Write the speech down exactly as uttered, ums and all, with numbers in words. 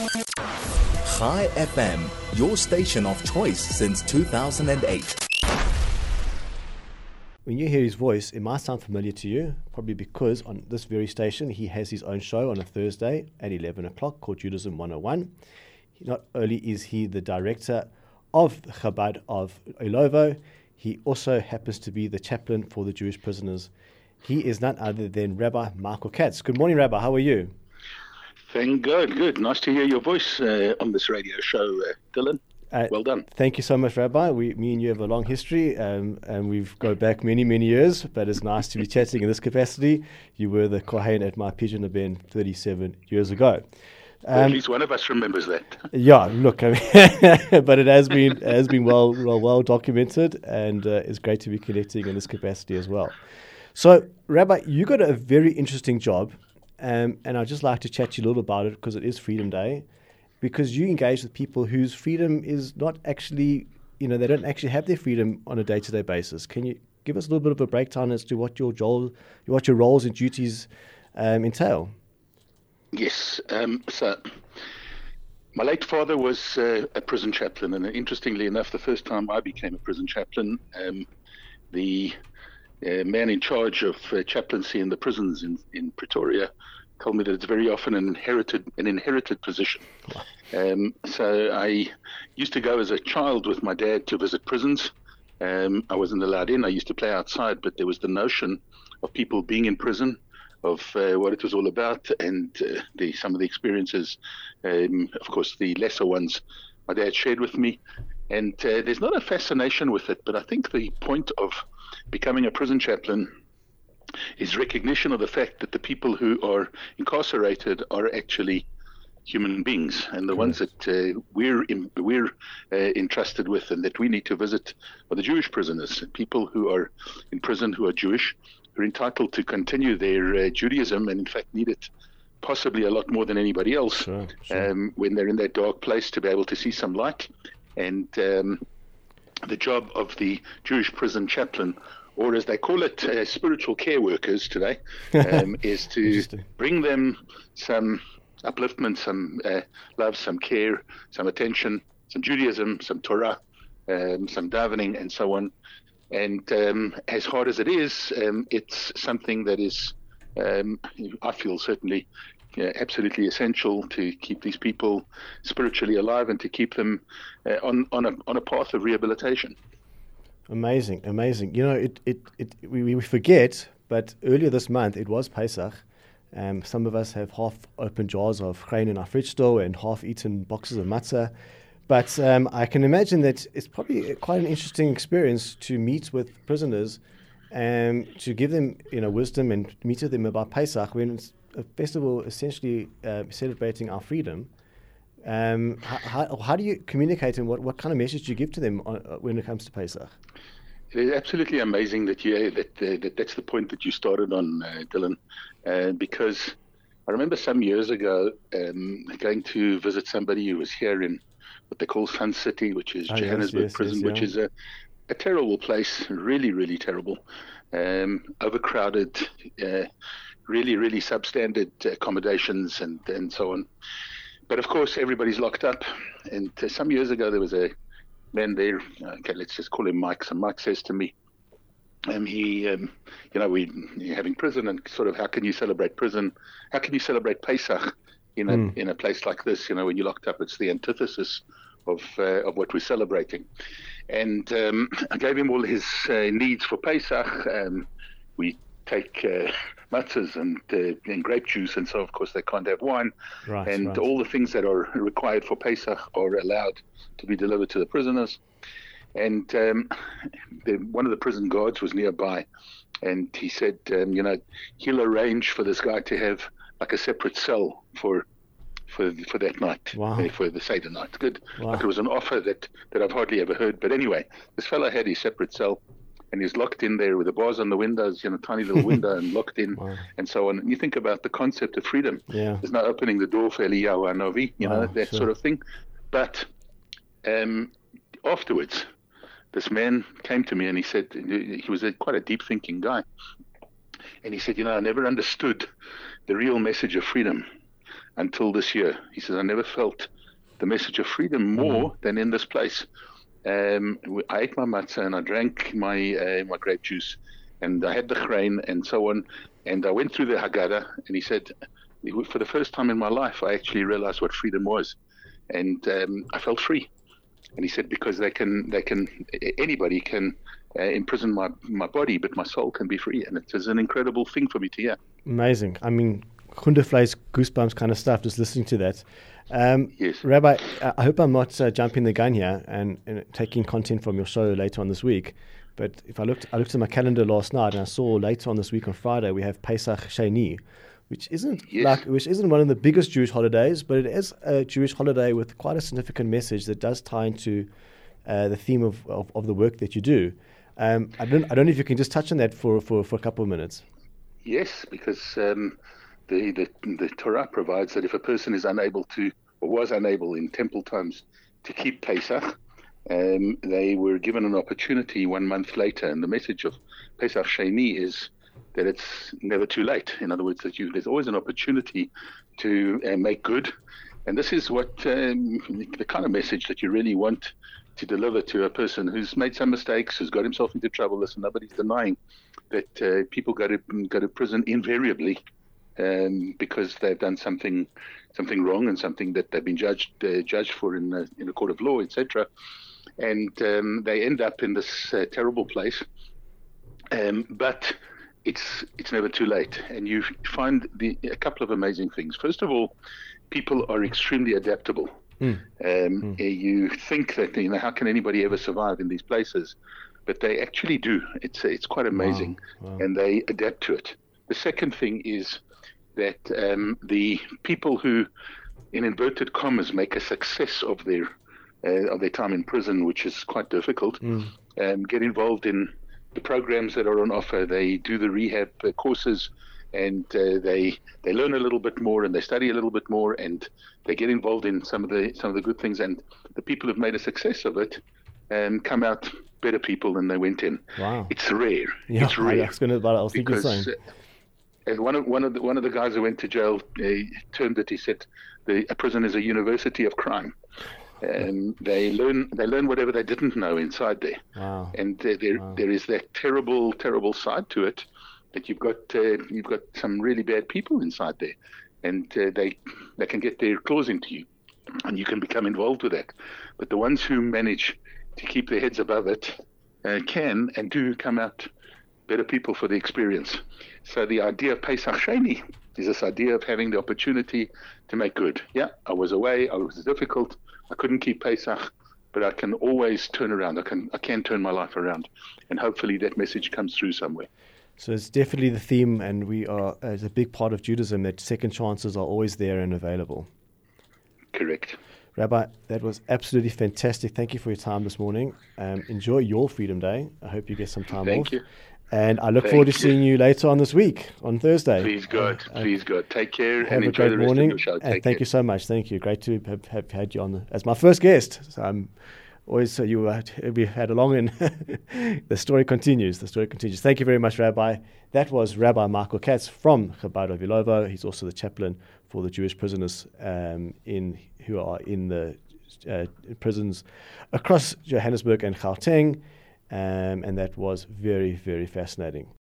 Chai F M, your station of choice since two thousand eight. When you hear his voice, it might sound familiar to you, probably because on this very station, he has his own show on a Thursday at eleven o'clock called Judaism one oh one. Not only is he the director of the Chabad of Ilovo, he also happens to be the chaplain for the Jewish prisoners. He is none other than Rabbi Michael Katz. Good morning, Rabbi. How are you? Thank God. Good. Nice to hear your voice uh, on this radio show, uh, Dylan. Uh, well done. Thank you so much, Rabbi. We, me and you have a long history, um, and we've go back many, many years, but it's nice to be chatting in this capacity. You were the Kohen at my Pigeon event thirty-seven years ago. Um, well, at least one of us remembers that. Yeah, look, I mean, but it has been has been well well, well documented, and uh, it's great to be connecting in this capacity as well. So, Rabbi, you got a very interesting job, um, and I'd just like to chat to you a little about it because it is Freedom Day. Because you engage with people whose freedom is not actually, you know, they don't actually have their freedom on a day-to-day basis. Can you give us a little bit of a breakdown as to what your role, what your roles and duties um, entail? Yes. Um, so, my late father was uh, a prison chaplain, and interestingly enough, the first time I became a prison chaplain, um, the uh, man in charge of uh, chaplaincy in the prisons in, in Pretoria told me that it's very often an inherited an inherited position. Um, so I used to go as a child with my dad to visit prisons. Um, I wasn't allowed in. I used to play outside, but there was the notion of people being in prison, of uh, what it was all about, and uh, the, some of the experiences, um, of course, the lesser ones my dad shared with me. And uh, there's not a fascination with it, but I think the point of becoming a prison chaplain is recognition of the fact that the people who are incarcerated are actually human beings, and the ones that uh, we're in, we're uh, entrusted with and that we need to visit are the Jewish prisoners, people who are in prison who are Jewish, who are entitled to continue their uh, Judaism, and in fact need it possibly a lot more than anybody else. Sure, sure. Um, when they're in that dark place, to be able to see some light. And um, the job of the Jewish prison chaplain, or as they call it, uh, spiritual care workers today, um, is to bring them some upliftment, some uh, love, some care, some attention, some Judaism, some Torah, um, some davening, and so on. And um, as hard as it is, um, it's something that is, um, I feel certainly, uh, absolutely essential to keep these people spiritually alive and to keep them uh, on on a on a path of rehabilitation. Amazing, amazing. You know, it, it, it we, we forget, but earlier this month it was Pesach. Um, some of us have half-open jars of grain in our fridge store and half-eaten boxes of matzah. But um, I can imagine that it's probably quite an interesting experience to meet with prisoners and to give them, you know, wisdom and meet with them about Pesach when it's a festival essentially uh, celebrating our freedom. Um, how, how, how do you communicate and what, what kind of message do you give to them on, uh, when it comes to Pesach? It is absolutely amazing that you that, uh, that that's the point that you started on, uh, Dylan, uh, because I remember some years ago um, going to visit somebody who was here in what they call Sun City, which is oh, Johannesburg yes, yes, prison, yes, yeah. which is a, a terrible place, really, really terrible, um, overcrowded, uh, really, really substandard accommodations and, and so on. But of course, everybody's locked up. And uh, some years ago, there was a man there. Okay, let's just call him Mike. So Mike says to me, um, he, um, you know, we you're having prison, and sort of how can you celebrate prison? How can you celebrate Pesach in a mm. in a place like this? You know, when you're locked up, it's the antithesis of uh, of what we're celebrating. And um, I gave him all his uh, needs for Pesach. Um, we take uh, matzahs and, uh, and grape juice, and so of course they can't have wine. Right, and right. all the things that are required for Pesach are allowed to be delivered to the prisoners. And um, the, one of the prison guards was nearby, and he said, um, you know, he'll arrange for this guy to have like a separate cell for for for that night, wow. uh, for the Seder night. Good. Wow. Like it was an offer that, that I've hardly ever heard. But anyway, this fellow had his separate cell, and he's locked in there with the bars on the windows, you know, tiny little window, and locked in, wow. and so on. And you think about the concept of freedom. Yeah. There's no opening the door for Eliyahu Hanavi, you wow, know, that sure. sort of thing. But um, afterwards, this man came to me and he said, he was a, quite a deep thinking guy. And he said, you know, I never understood the real message of freedom until this year. He says, I never felt the message of freedom more mm-hmm. than in this place. Um, I ate my matzah and I drank my uh, my grape juice, and I had the grain and so on. And I went through the Haggadah, and he said, for the first time in my life, I actually realized what freedom was, and um, I felt free. And he said, because they can, they can, anybody can uh, imprison my my body, but my soul can be free, and it is an incredible thing for me to hear. Amazing. I mean, Hundefleisch, goosebumps kind of stuff, just listening to that. Um, yes. Rabbi, I hope I'm not uh, jumping the gun here and, and taking content from your show later on this week. But if I looked, I looked at my calendar last night and I saw later on this week on Friday we have Pesach Sheni, which isn't yes. like which isn't one of the biggest Jewish holidays, but it is a Jewish holiday with quite a significant message that does tie into uh, the theme of, of, of the work that you do. Um, I don't I don't know if you can just touch on that for, for, for a couple of minutes. Yes, because um, the, the the Torah provides that if a person is unable to, or was unable in temple times, to keep Pesach, um, they were given an opportunity one month later. And the message of Pesach Sheni is that it's never too late. In other words, that you there's always an opportunity to uh, make good. And this is what um, the kind of message that you really want to deliver to a person who's made some mistakes, who's got himself into trouble. Listen, nobody's denying that uh, people go to go to prison invariably um, because they've done something something wrong and something that they've been judged uh, judged for in a, in a court of law, et cetera. And um, they end up in this uh, terrible place. Um, but it's it's never too late, and you find the, a couple of amazing things. First of all, people are extremely adaptable. Mm. Um, mm. You think that, you know, how can anybody ever survive in these places? But they actually do. It's it's quite amazing, wow. Wow. And they adapt to it. The second thing is that um, the people who, in inverted commas, make a success of their uh, of their time in prison, which is quite difficult, mm. um, get involved in the programs that are on offer. They do the rehab uh, courses, and uh, they they learn a little bit more, and they study a little bit more, and they get involved in some of the some of the good things. And the people who've made a success of it um, come out better people than they went in. Wow, it's rare. Yeah, it's rare. I was going to. I was thinking the same. Uh, and one of one of the one of the guys who went to jail uh, termed it. He said, "The a prison is a university of crime." And they learn they learn whatever they didn't know inside there. Wow. And there there, wow. there is that terrible terrible side to it, that you've got uh, you've got some really bad people inside there, and uh, they they can get their claws into you, and you can become involved with that. But the ones who manage to keep their heads above it uh, can and do come out better people for the experience. So the idea of Pesach Sheni is this idea of having the opportunity to make good. Yeah, I was away, I was difficult, I couldn't keep Pesach, but I can always turn around. I can I can turn my life around, and hopefully that message comes through somewhere. So it's definitely the theme, and we are as a big part of Judaism that second chances are always there and available. Correct. Rabbi, that was absolutely fantastic. Thank you for your time this morning. Um, enjoy your Freedom Day. I hope you get some time Thank off. you. And I look Thank forward to you. seeing you later on this week, on Thursday. Please God, uh, please God. Take care have and a enjoy great the rest morning, of your show. and Take thank care. you so much. Thank you. Great to have, have had you on the, as my first guest. So I'm always uh, you uh, we had a long and the story continues. The story continues. Thank you very much, Rabbi. That was Rabbi Michael Katz from Chabad of Ilovo. He's also the chaplain for the Jewish prisoners um, in who are in the uh, prisons across Johannesburg and Gauteng, um, and that was very, very fascinating.